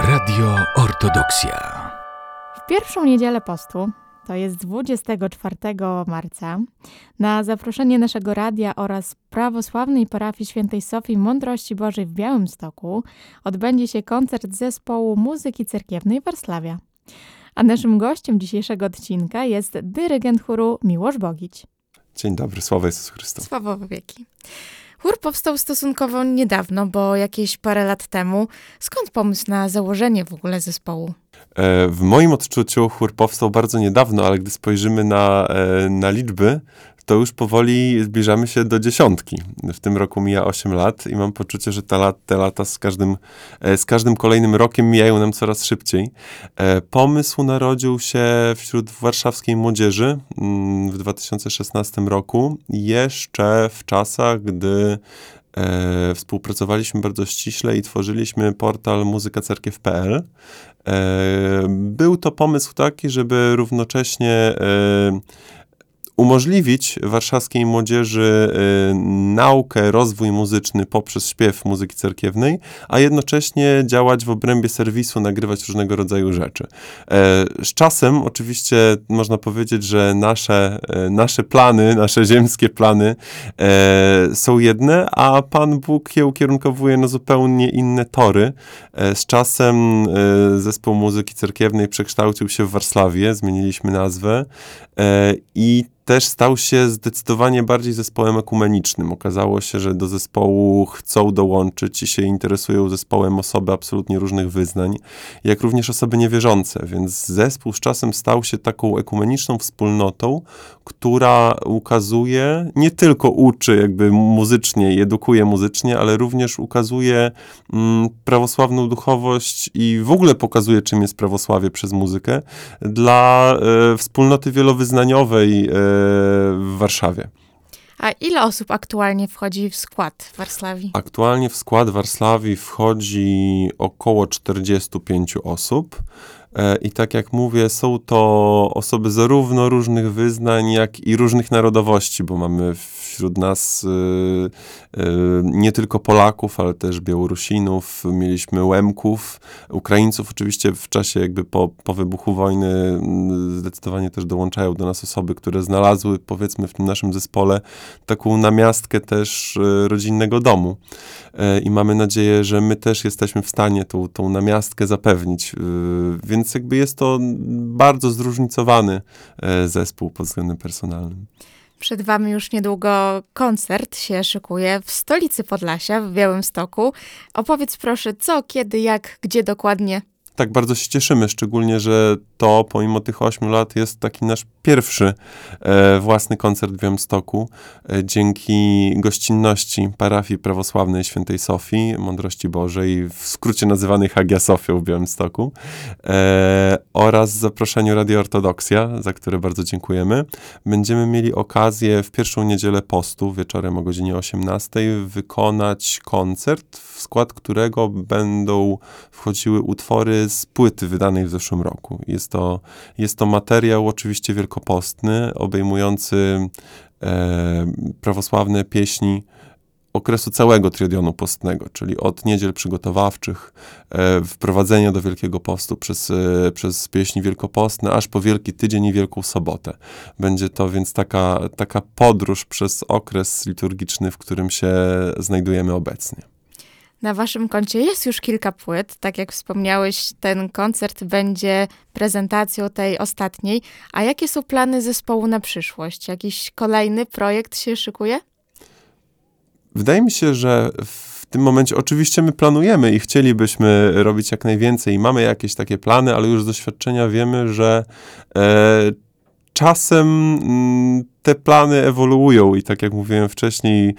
Radio Ortodoksja. W pierwszą niedzielę postu, to jest 24 marca, na zaproszenie naszego radia oraz prawosławnej parafii Świętej Sofii Mądrości Bożej w Białymstoku odbędzie się koncert zespołu muzyki cerkiewnej Warszawia. A naszym gościem dzisiejszego odcinka jest dyrygent chóru Miłosz Bogić. Dzień dobry, sława Jezus Chrystus. Sława wieki. Chór powstał stosunkowo niedawno, bo jakieś parę lat temu. Skąd pomysł na założenie w ogóle zespołu? W moim odczuciu chór powstał bardzo niedawno, ale gdy spojrzymy na liczby, to już powoli zbliżamy się do 10. W tym roku mija 8 lat i mam poczucie, że te lata z każdym kolejnym rokiem mijają nam coraz szybciej. Pomysł narodził się wśród warszawskiej młodzieży w 2016 roku, jeszcze w czasach, gdy współpracowaliśmy bardzo ściśle i tworzyliśmy portal muzykacerkiew.pl. Był to pomysł taki, żeby równocześnie umożliwić warszawskiej młodzieży naukę, rozwój muzyczny poprzez śpiew muzyki cerkiewnej, a jednocześnie działać w obrębie serwisu, nagrywać różnego rodzaju rzeczy. Z czasem oczywiście można powiedzieć, że nasze plany, nasze ziemskie plany są jedne, a Pan Bóg je ukierunkowuje na zupełnie inne tory. Z czasem zespół muzyki cerkiewnej przekształcił się w Warszawie, zmieniliśmy nazwę i też stał się zdecydowanie bardziej zespołem ekumenicznym. Okazało się, że do zespołu chcą dołączyć i się interesują zespołem osoby absolutnie różnych wyznań, jak również osoby niewierzące, więc zespół z czasem stał się taką ekumeniczną wspólnotą, która ukazuje, nie tylko uczy jakby muzycznie i edukuje muzycznie, ale również ukazuje prawosławną duchowość i w ogóle pokazuje, czym jest prawosławie przez muzykę dla wspólnoty wielowyznaniowej w Warszawie. A ile osób aktualnie wchodzi w skład Warszawii? Aktualnie w skład Warszawii wchodzi około 45 osób. I tak jak mówię, są to osoby zarówno różnych wyznań, jak i różnych narodowości, bo mamy wśród nas nie tylko Polaków, ale też Białorusinów, mieliśmy Łemków, Ukraińców. Oczywiście w czasie jakby po wybuchu wojny zdecydowanie też dołączają do nas osoby, które znalazły, powiedzmy, w tym naszym zespole taką namiastkę też rodzinnego domu. I mamy nadzieję, że my też jesteśmy w stanie tą namiastkę zapewnić. Więc jakby jest to bardzo zróżnicowany zespół pod względem personalnym. Przed wami już niedługo koncert się szykuje w stolicy Podlasia, w Białymstoku. Opowiedz proszę, co, kiedy, jak, gdzie dokładnie? Tak, bardzo się cieszymy, szczególnie, że to pomimo tych 8 lat jest taki nasz pierwszy własny koncert w Białymstoku. Dzięki gościnności parafii prawosławnej Świętej Sofii Mądrości Bożej, w skrócie nazywanej Hagia Sofią w Białymstoku, oraz zaproszeniu Radio Ortodoksja, za które bardzo dziękujemy. Będziemy mieli okazję w pierwszą niedzielę postu, wieczorem o godzinie 18, wykonać koncert, w skład którego będą wchodziły utwory z płyty wydanej w zeszłym roku. Jest to materiał oczywiście wielkopostny, obejmujący prawosławne pieśni okresu całego Triodionu postnego, czyli od niedziel przygotowawczych, wprowadzenia do Wielkiego Postu przez pieśni wielkopostne, aż po Wielki Tydzień i Wielką Sobotę. Będzie to więc taka podróż przez okres liturgiczny, w którym się znajdujemy obecnie. Na waszym koncie jest już kilka płyt. Tak jak wspomniałeś, ten koncert będzie prezentacją tej ostatniej. A jakie są plany zespołu na przyszłość? Jakiś kolejny projekt się szykuje? Wydaje mi się, że w tym momencie oczywiście my planujemy i chcielibyśmy robić jak najwięcej i mamy jakieś takie plany, ale już z doświadczenia wiemy, że czasem te plany ewoluują i tak jak mówiłem wcześniej,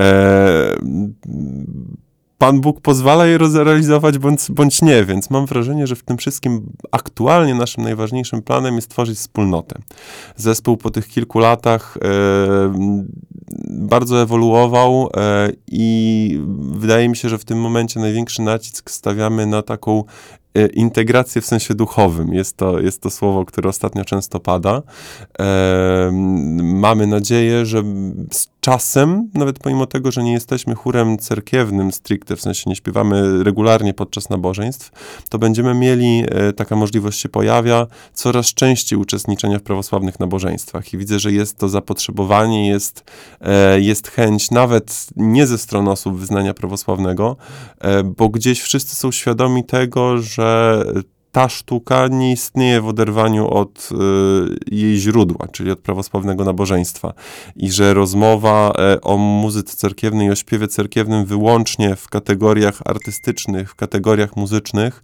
Pan Bóg pozwala je realizować bądź nie, więc mam wrażenie, że w tym wszystkim aktualnie naszym najważniejszym planem jest tworzyć wspólnotę. Zespół po tych kilku latach bardzo ewoluował i wydaje mi się, że w tym momencie największy nacisk stawiamy na taką integrację w sensie duchowym. Jest to słowo, które ostatnio często pada. Mamy nadzieję, że z czasem, nawet pomimo tego, że nie jesteśmy chórem cerkiewnym stricte, w sensie nie śpiewamy regularnie podczas nabożeństw, to będziemy mieli, taka możliwość się pojawia, coraz częściej uczestniczenia w prawosławnych nabożeństwach. I widzę, że jest to zapotrzebowanie, jest chęć nawet nie ze strony osób wyznania prawosławnego, bo gdzieś wszyscy są świadomi tego, że ta sztuka nie istnieje w oderwaniu od jej źródła, czyli od prawosławnego nabożeństwa. I że rozmowa o muzyce cerkiewnej, o śpiewie cerkiewnym wyłącznie w kategoriach artystycznych, w kategoriach muzycznych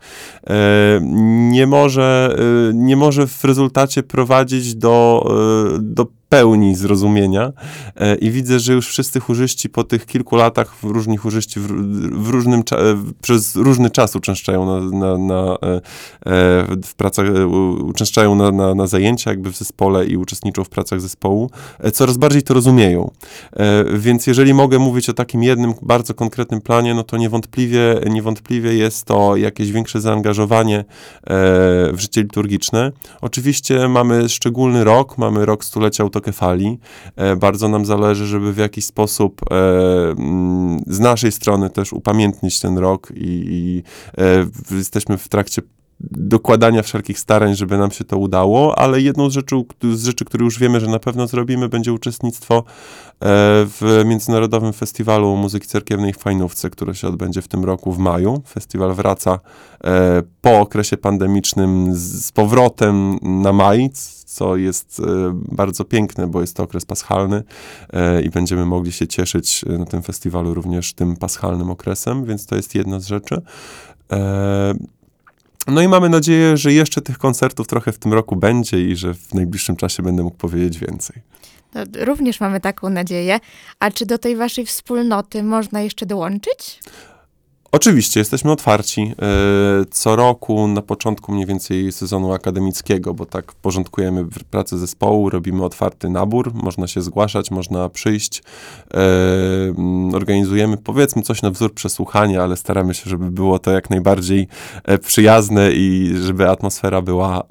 nie może w rezultacie prowadzić do pełni zrozumienia i widzę, że już wszyscy chórzyści po tych kilku latach różni chórzyści przez różny czas uczęszczają w pracach, uczęszczają na zajęcia jakby w zespole i uczestniczą w pracach zespołu, coraz bardziej to rozumieją. Więc jeżeli mogę mówić o takim jednym bardzo konkretnym planie, no to niewątpliwie jest to jakieś większe zaangażowanie w życie liturgiczne. Oczywiście mamy szczególny rok, mamy rok stulecia autokefalii. Bardzo nam zależy, żeby w jakiś sposób z naszej strony też upamiętnić ten rok i jesteśmy w trakcie dokładania wszelkich starań, żeby nam się to udało, ale jedną z rzeczy, które już wiemy, że na pewno zrobimy, będzie uczestnictwo w Międzynarodowym Festiwalu Muzyki Cerkiewnej w Fajnówce, które się odbędzie w tym roku w maju. Festiwal wraca po okresie pandemicznym z powrotem na maj, co jest bardzo piękne, bo jest to okres paschalny i będziemy mogli się cieszyć na tym festiwalu również tym paschalnym okresem, więc to jest jedna z rzeczy. No i mamy nadzieję, że jeszcze tych koncertów trochę w tym roku będzie i że w najbliższym czasie będę mógł powiedzieć więcej. No, również mamy taką nadzieję. A czy do tej waszej wspólnoty można jeszcze dołączyć? Oczywiście, jesteśmy otwarci co roku na początku mniej więcej sezonu akademickiego, bo tak porządkujemy pracę zespołu, robimy otwarty nabór, można się zgłaszać, można przyjść, organizujemy powiedzmy coś na wzór przesłuchania, ale staramy się, żeby było to jak najbardziej przyjazne i żeby atmosfera była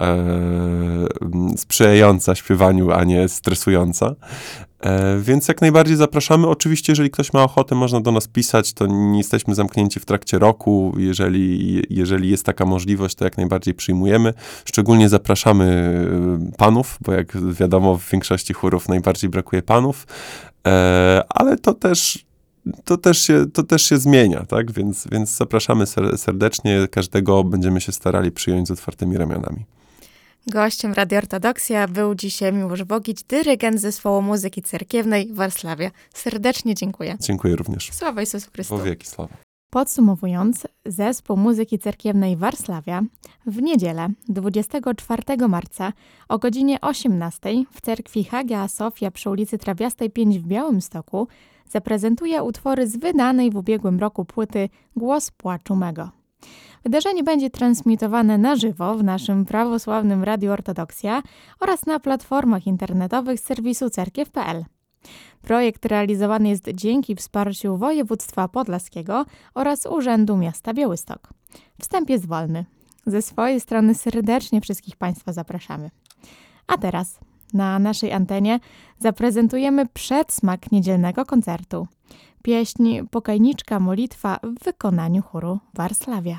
sprzyjająca śpiewaniu, a nie stresująca. Więc jak najbardziej zapraszamy. Oczywiście, jeżeli ktoś ma ochotę, można do nas pisać, to nie jesteśmy zamknięci w trakcie roku. Jeżeli jest taka możliwość, to jak najbardziej przyjmujemy. Szczególnie zapraszamy panów, bo jak wiadomo, w większości chórów najbardziej brakuje panów, ale to też się zmienia, tak? Więc zapraszamy serdecznie. Każdego będziemy się starali przyjąć z otwartymi ramionami. Gościem Radia Ortodoksja był dzisiaj Miłosz Bogić, dyrygent Zespołu Muzyki Cerkiewnej w Warszawie. Serdecznie dziękuję. Dziękuję również. Sława Jezusu Chrystu. Po wieki sława. Podsumowując, Zespół Muzyki Cerkiewnej Warszawia w niedzielę 24 marca o godzinie 18 w cerkwi Hagia Sofia przy ulicy Trawiastej 5 w Białymstoku zaprezentuje utwory z wydanej w ubiegłym roku płyty Głos płaczu mego. Wydarzenie będzie transmitowane na żywo w naszym prawosławnym Radiu Ortodoksja oraz na platformach internetowych serwisu cerkiew.pl. Projekt realizowany jest dzięki wsparciu Województwa Podlaskiego oraz Urzędu Miasta Białystok. Wstęp jest wolny. Ze swojej strony serdecznie wszystkich Państwa zapraszamy. A teraz na naszej antenie zaprezentujemy przedsmak niedzielnego koncertu. Pieśń Pokajniczka Molitwa w wykonaniu chóru Warszawia.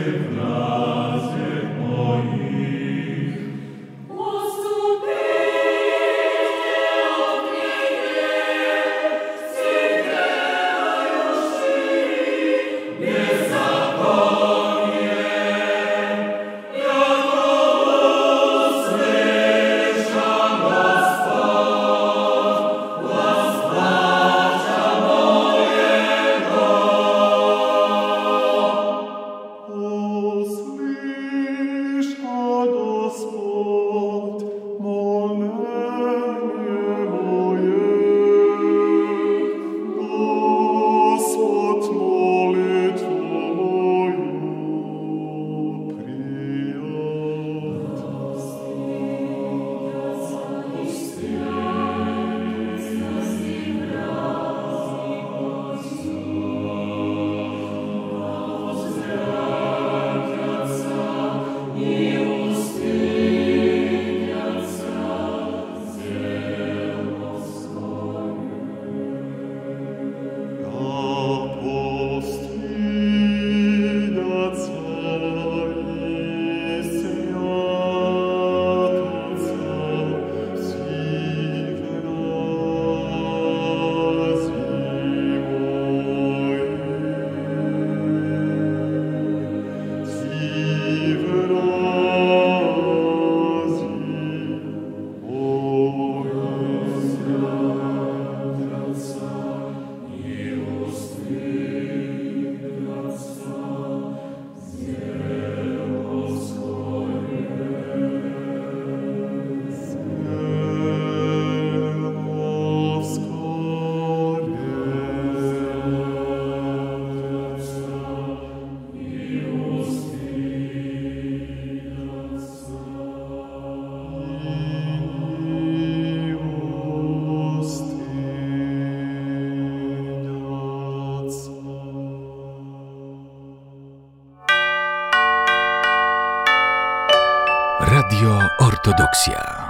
Radio Ortodoksja.